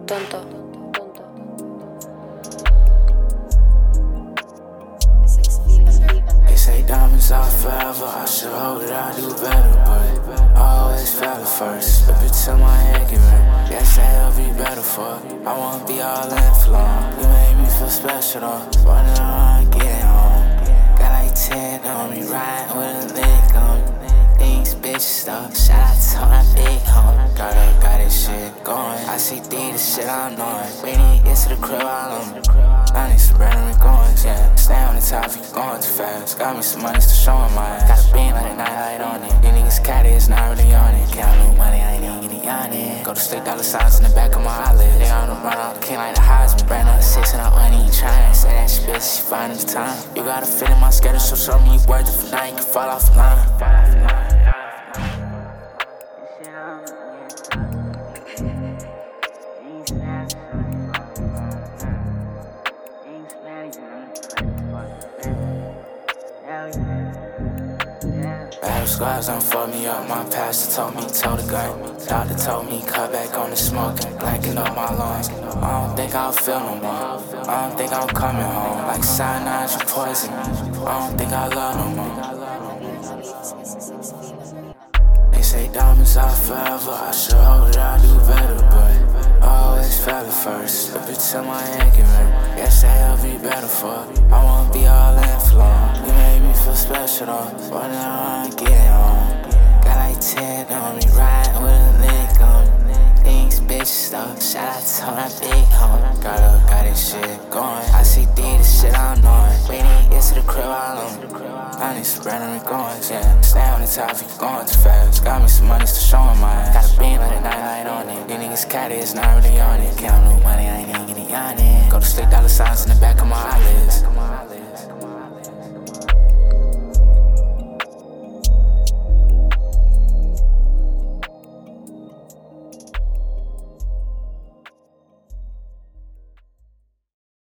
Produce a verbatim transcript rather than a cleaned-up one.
Tonto. They say diamonds are forever, I should hope that I do better, but I always fail at first. Slip it till my head get red. Guess that'll be better for it. I wanna be all in for long. You made me feel special though. Wonder how I get home. Got like ten on me, riding with a lick on me. Things bitches though. Shout out to my big home. Got up, got this shit going. I see through the shit I'm knowing. We need to get to the crib all on me. I need some random coins, yeah. Stay on the top if you going too fast. Got me some money to show in my ass. Got a beam like a nightlight on it. These niggas catty, it's not really on it. Count new money, I ain't even getting on it. Go to sleep, dollar signs in the back of my eyelids. They on the run out, king like the Heisman. Brand up six and I wasn't even trying. Say that shit, bitch, she fine this time. You gotta fit in my schedule, so show me you worth it for now. You can fall off the line. Bad squads don't fuck me up, my pastor told me, told the gun. Doctor told me, cut back on the smoking, blanking up my lungs. I don't think I'll feel no more, I don't think I'm coming home. Like cyanide, you poison me, I don't think I love no more. They say diamonds are forever, I should hope that I do better, but I always fail at first. Slip it till my head get red. Guess that'll be better for it. I wanna be all in for long. You made me feel special though. Wonder how I get home. Got like ten on me, riding with a lick on me. Things bitches though. Shout out to my big home. Got up, got this shit going. I see through the shit I'm knowing. We need to get to the crib all on me. I need some random coins, yeah. Stay on the top if you going too fast. Got me some money to show in my ass. Got a beam like a nightlight on it. These niggas catty, it's not really on it. Count new money, I ain't even getting on it. Go to sleep, dollar signs in the back of my eyelids.